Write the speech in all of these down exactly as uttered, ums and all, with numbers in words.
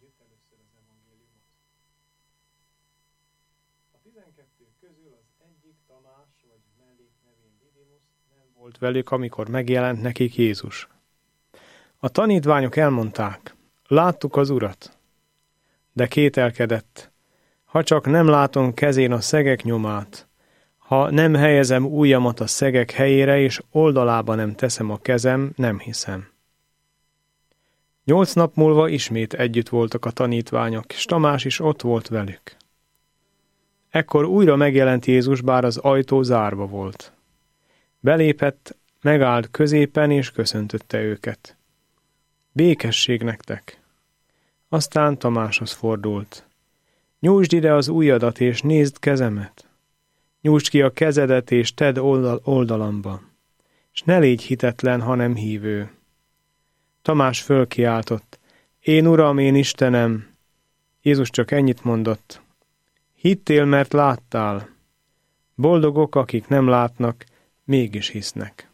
együtt először az evangéliumot. A tizenkettő közül az egyik, Tamás, vagy mellék nevén Didimus nem volt velük, amikor megjelent nekik Jézus. A tanítványok elmondták, láttuk az Urat, de kételkedett, ha csak nem látom kezén a szegek nyomát, ha nem helyezem ujjamat a szegek helyére, és oldalába nem teszem a kezem, nem hiszem. Nyolc nap múlva ismét együtt voltak a tanítványok, és Tamás is ott volt velük. Ekkor újra megjelent Jézus, bár az ajtó zárva volt. Belépett, megállt középen, és köszöntötte őket. Békesség nektek! Aztán Tamáshoz fordult. Nyújtsd ide az ujjadat, és nézd kezemet. Nyújtsd ki a kezedet, és tedd oldal- oldalamba. És ne légy hitetlen, hanem hívő. Tamás fölkiáltott. Én Uram, én Istenem! Jézus csak ennyit mondott. Hittél, mert láttál. Boldogok, akik nem látnak, mégis hisznek.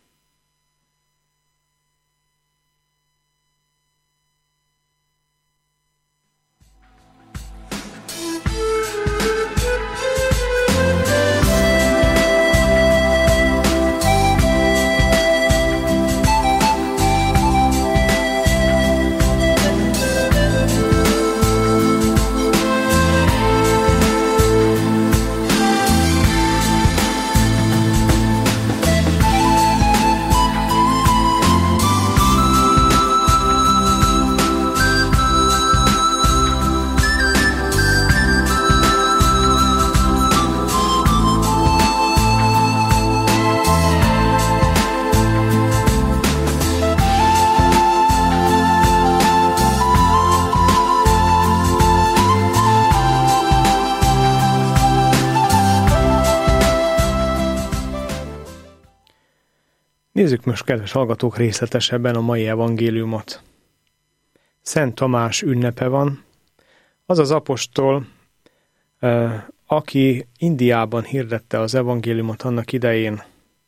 Nézzük most, kedves hallgatók, részletesebben a mai evangéliumot. Szent Tamás ünnepe van. Az az apostol, aki Indiában hirdette az evangéliumot annak idején.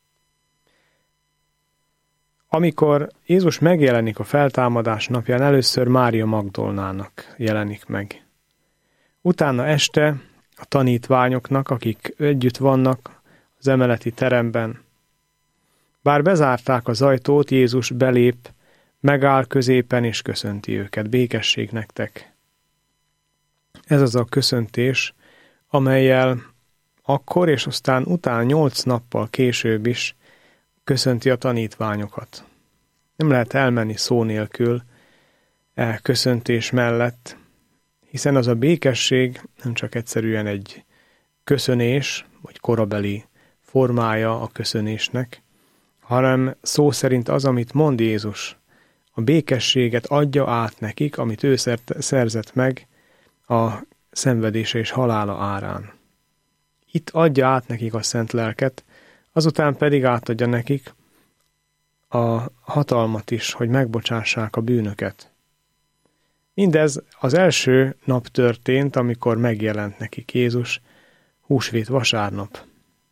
Amikor Jézus megjelenik a feltámadás napján, először Mária Magdolnának jelenik meg. Utána este a tanítványoknak, akik együtt vannak az emeleti teremben. Bár bezárták az ajtót, Jézus belép, megáll középen és köszönti őket. Békesség nektek! Ez az a köszöntés, amellyel akkor és aztán utána nyolc nappal később is köszönti a tanítványokat. Nem lehet elmenni szó nélkül e köszöntés mellett, hiszen az a békesség nem csak egyszerűen egy köszönés, vagy korabeli formája a köszönésnek, hanem szó szerint az, amit mond Jézus. A békességet adja át nekik, amit ő szerzett meg a szenvedése és halála árán. Itt adja át nekik a szent lelket, azután pedig átadja nekik a hatalmat is, hogy megbocsássák a bűnöket. Mindez az első nap történt, amikor megjelent nekik Jézus, húsvét vasárnap.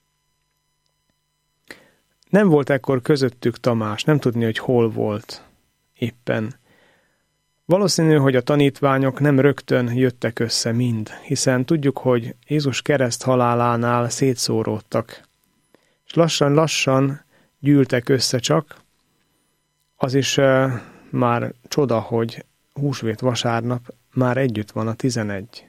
Nem volt ekkor közöttük Tamás, nem tudni, hogy hol volt éppen. Valószínű, hogy a tanítványok nem rögtön jöttek össze mind, hiszen tudjuk, hogy Jézus kereszt halálánál szétszóródtak, és lassan-lassan gyűltek össze csak. Az is uh, már csoda, hogy húsvét vasárnap már együtt van a tizenegy.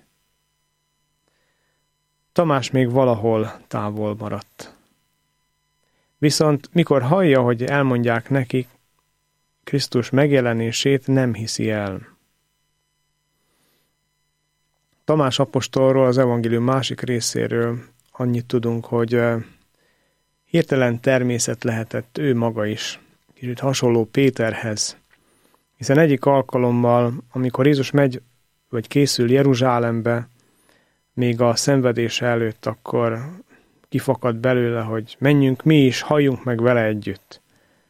Tamás még valahol távol maradt. Viszont mikor hallja, hogy elmondják neki Krisztus megjelenését, nem hiszi el. Tamás apostolról, az evangélium másik részéről annyit tudunk, hogy hirtelen természet lehetett ő maga is, kicsit hasonló Péterhez. Hiszen egyik alkalommal, amikor Jézus megy, vagy készül Jeruzsálembe, még a szenvedése előtt, akkor kifakad belőle, hogy menjünk mi is, halljunk meg vele együtt.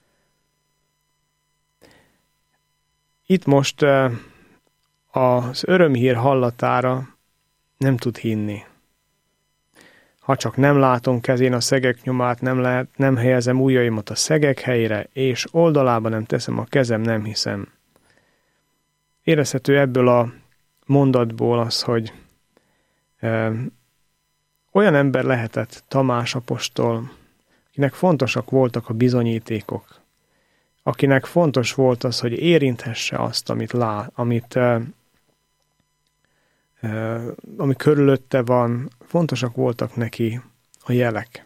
Itt most az örömhír hallatára nem tud hinni. Ha csak nem látom kezén a szegek nyomát, nem, lehet, nem helyezem ujjaimat a szegek helyére, és oldalába nem teszem a kezem, nem hiszem. Érezhető ebből a mondatból az, hogy ö, olyan ember lehetett Tamás apostol, akinek fontosak voltak a bizonyítékok, akinek fontos volt az, hogy érinthesse azt, amit lát, amit, uh, uh, ami körülötte van, fontosak voltak neki a jelek.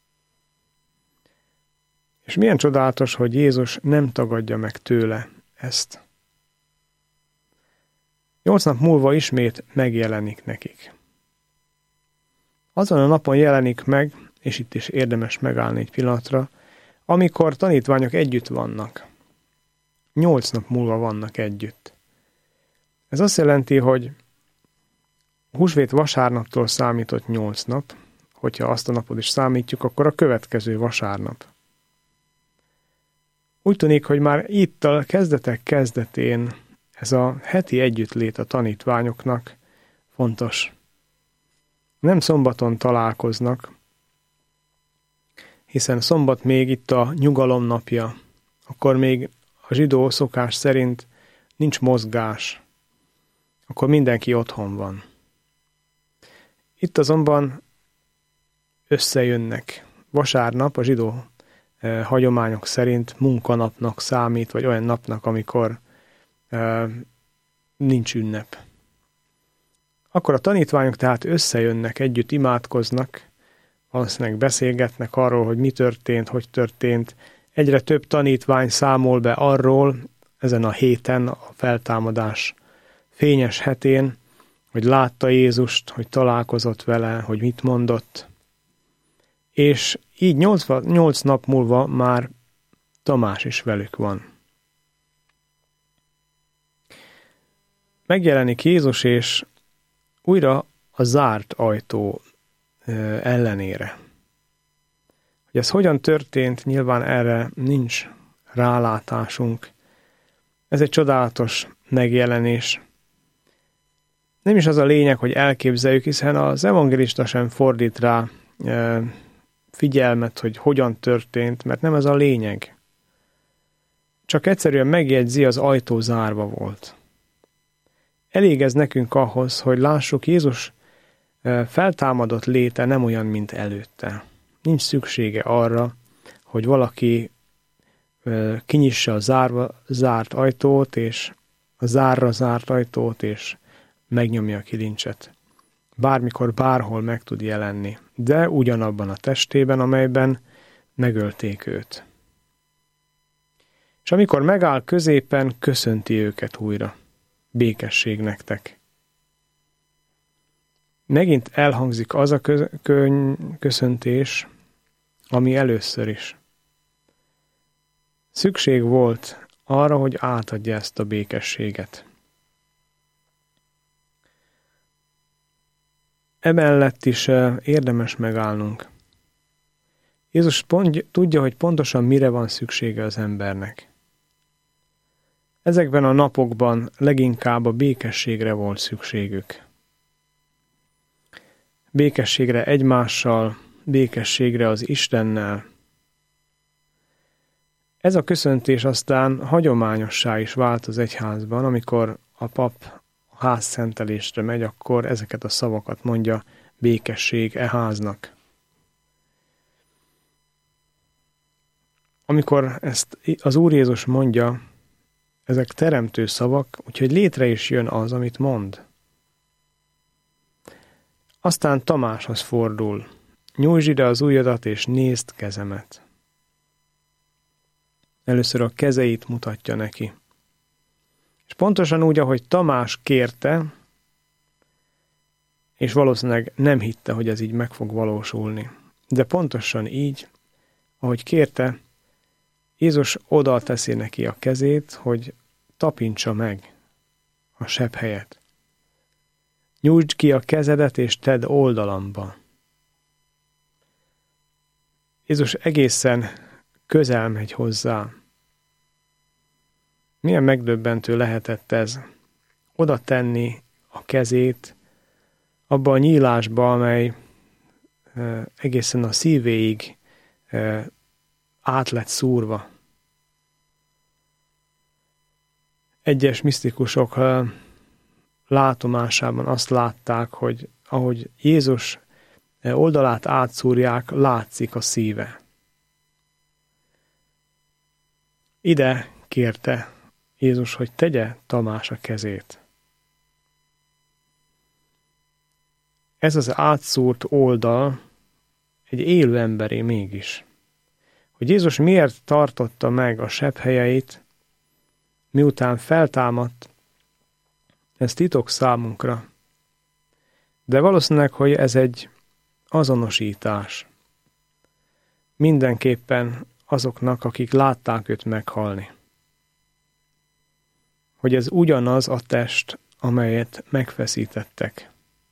És milyen csodálatos, hogy Jézus nem tagadja meg tőle ezt. Nyolc nap múlva ismét megjelenik nekik. Azon a napon jelenik meg, és itt is érdemes megállni egy pillanatra, amikor tanítványok együtt vannak. Nyolc nap múlva vannak együtt. Ez azt jelenti, hogy húsvét vasárnaptól számított nyolc nap, hogyha azt a napot is számítjuk, akkor a következő vasárnap. Úgy tűnik, hogy már itt a kezdetek kezdetén ez a heti együttlét a tanítványoknak fontos. Nem szombaton találkoznak, hiszen szombat még itt a nyugalom napja, akkor még a zsidó szokás szerint nincs mozgás, akkor mindenki otthon van. Itt azonban összejönnek. Vasárnap a zsidó eh, hagyományok szerint munkanapnak számít, vagy olyan napnak, amikor eh, nincs ünnep. Akkor a tanítványok tehát összejönnek, együtt imádkoznak, valószínűleg beszélgetnek arról, hogy mi történt, hogy történt. Egyre több tanítvány számol be arról, ezen a héten, a feltámadás fényes hetén, hogy látta Jézust, hogy találkozott vele, hogy mit mondott. És így nyolc, nyolc nap múlva már Tamás is velük van. Megjelenik Jézus, és újra a zárt ajtó ellenére. Hogy ez hogyan történt, nyilván erre nincs rálátásunk. Ez egy csodálatos megjelenés. Nem is az a lényeg, hogy elképzeljük, hiszen az evangélista sem fordít rá figyelmet, hogy hogyan történt, mert nem ez a lényeg. Csak egyszerűen megjegyzi, az ajtó zárva volt. Elég ez nekünk ahhoz, hogy lássuk, Jézus feltámadott léte nem olyan, mint előtte. Nincs szüksége arra, hogy valaki kinyissa a zárva, zárt ajtót, és a zárra zárt ajtót, és megnyomja a kilincset. Bármikor, bárhol meg tud jelenni, de ugyanabban a testében, amelyben megölték őt. És amikor megáll középen, köszönti őket újra. Békesség nektek. Megint elhangzik az a köszöntés, ami először is. Szükség volt arra, hogy átadja ezt a békességet. Emellett is érdemes megállnunk. Jézus pont, tudja, hogy pontosan mire van szüksége az embernek. Ezekben a napokban leginkább a békességre volt szükségük. Békességre egymással, békességre az Istennel. Ez a köszöntés aztán hagyományossá is vált az egyházban, amikor a pap a házszentelésre megy, akkor ezeket a szavakat mondja, békesség e háznak. Amikor ezt az Úr Jézus mondja, ezek teremtő szavak, úgyhogy létre is jön az, amit mond. Aztán Tamáshoz fordul. Nyújtsd ide az ujjadat, és nézd kezemet. Először a kezeit mutatja neki. És pontosan úgy, ahogy Tamás kérte, és valószínűleg nem hitte, hogy ez így meg fog valósulni. De pontosan így, ahogy kérte, Jézus oda teszi neki a kezét, hogy tapintsa meg a seb helyet. Nyújtsd ki a kezedet, és tedd oldalamba. Jézus egészen közel megy hozzá. Milyen megdöbbentő lehetett ez. Oda tenni a kezét abba a nyílásba, amely e, egészen a szívéig e, át lett szúrva. Egyes misztikusok látomásában azt látták, hogy ahogy Jézus oldalát átszúrják, látszik a szíve. Ide kérte Jézus, hogy tegye Tamás a kezét. Ez az átszúrt oldal egy élő emberé mégis. Hogy Jézus miért tartotta meg a sebhelyeit, miután feltámadt, ez titok számunkra. De valószínűleg, hogy ez egy azonosítás. Mindenképpen azoknak, akik látták őt meghalni. Hogy ez ugyanaz a test, amelyet megfeszítettek.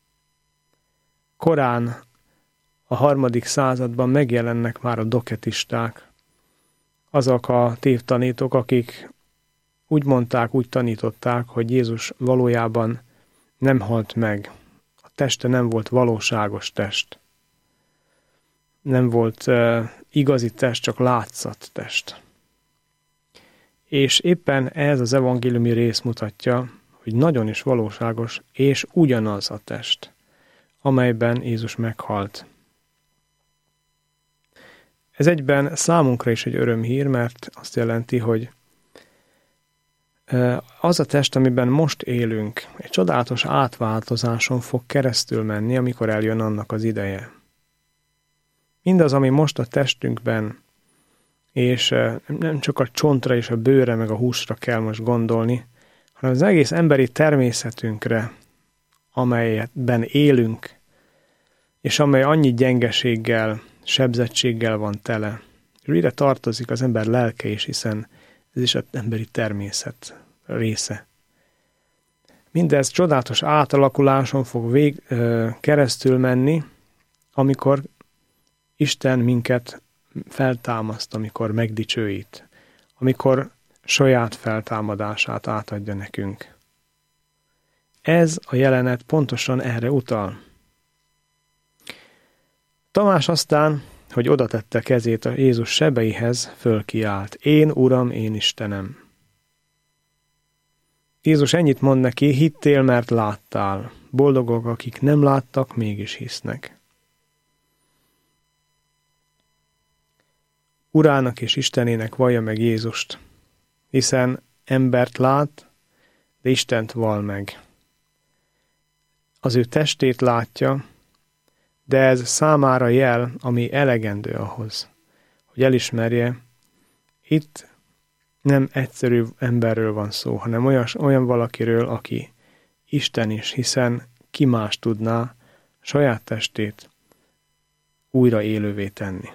Korán a harmadik században megjelennek már a doketisták, azok a tévtanítók, akik úgy mondták, úgy tanították, hogy Jézus valójában nem halt meg. A teste nem volt valóságos test. Nem volt uh, igazi test, csak látszat test. És éppen ez az evangéliumi rész mutatja, hogy nagyon is valóságos, és ugyanaz a test, amelyben Jézus meghalt. Ez egyben számunkra is egy örömhír, mert azt jelenti, hogy az a test, amiben most élünk, egy csodálatos átváltozáson fog keresztül menni, amikor eljön annak az ideje. Mindaz, ami most a testünkben, és nem csak a csontra és a bőre, meg a húsra kell most gondolni, hanem az egész emberi természetünkre, amelyben élünk, és amely annyi gyengeséggel, sebzettséggel van tele. És ide tartozik az ember lelke is, hiszen ez is az emberi természet része. Mindez csodálatos átalakuláson fog vég, ö, keresztül menni, amikor Isten minket feltámaszt, amikor megdicsőít, amikor saját feltámadását átadja nekünk. Ez a jelenet pontosan erre utal. Tamás aztán, hogy oda tette kezét a Jézus sebeihez, fölkiált. Én, Uram, én Istenem. Jézus ennyit mond neki, hittél, mert láttál. Boldogok, akik nem láttak, mégis hisznek. Urának és Istenének vallja meg Jézust, hiszen embert lát, de Istent vall meg. Az ő testét látja, de ez számára jel, ami elegendő ahhoz, hogy elismerje, itt nem egyszerű emberről van szó, hanem olyas, olyan valakiről, aki Isten is, hiszen ki más tudná saját testét újra élővé tenni.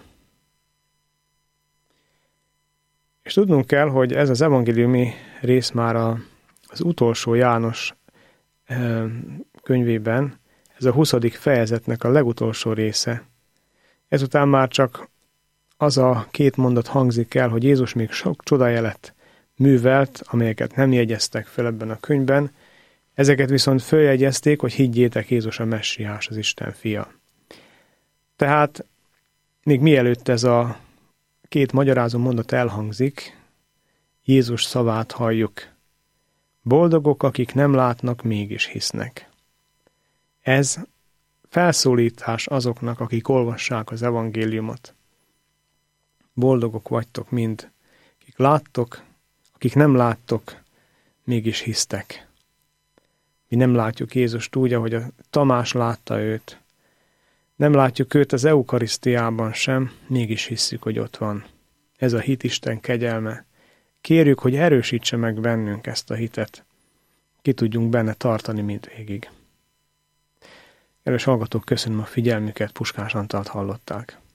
És tudnunk kell, hogy ez az evangéliumi rész már az utolsó János könyvében, ez a huszadik fejezetnek a legutolsó része. Ezután már csak az a két mondat hangzik el, hogy Jézus még sok csodajelet művelt, amelyeket nem jegyeztek fel ebben a könyvben, ezeket viszont följegyezték, hogy higgyétek, Jézus a Messiás, az Isten fia. Tehát még mielőtt ez a két magyarázó mondat elhangzik, Jézus szavát halljuk. Boldogok, akik nem látnak, mégis hisznek. Ez felszólítás azoknak, akik olvassák az evangéliumot. Boldogok vagytok mind, akik láttok, akik nem láttok, mégis hisztek. Mi nem látjuk Jézust úgy, ahogy a Tamás látta őt. Nem látjuk őt az eukarisztiában sem, mégis hisszük, hogy ott van. Ez a hit Isten kegyelme. Kérjük, hogy erősítse meg bennünk ezt a hitet. Ki tudjunk benne tartani mindvégig. Kedves hallgatók, köszönöm a figyelmüket, Puskás Antalt hallották.